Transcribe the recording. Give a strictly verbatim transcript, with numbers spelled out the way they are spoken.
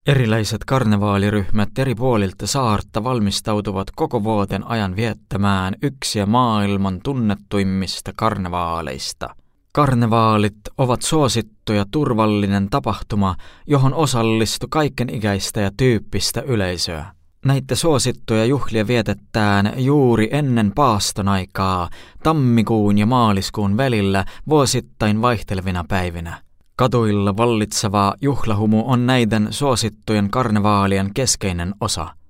Erilaiset karnevaaliryhmät eri puolilta saarta valmistautuvat koko vuoden ajan viettämään yksiä maailman tunnettuimmista karnevaaleista. Karnevaalit ovat suosittu ja turvallinen tapahtuma, johon osallistuu kaikenikäistä ja tyyppistä yleisöä. Näitä suosittuja juhlia vietetään juuri ennen paaston aikaa, tammikuun ja maaliskuun välillä vuosittain vaihtelevina päivinä. Katuilla vallitseva juhlahumu on näiden suosittujen karnevaalien keskeinen osa.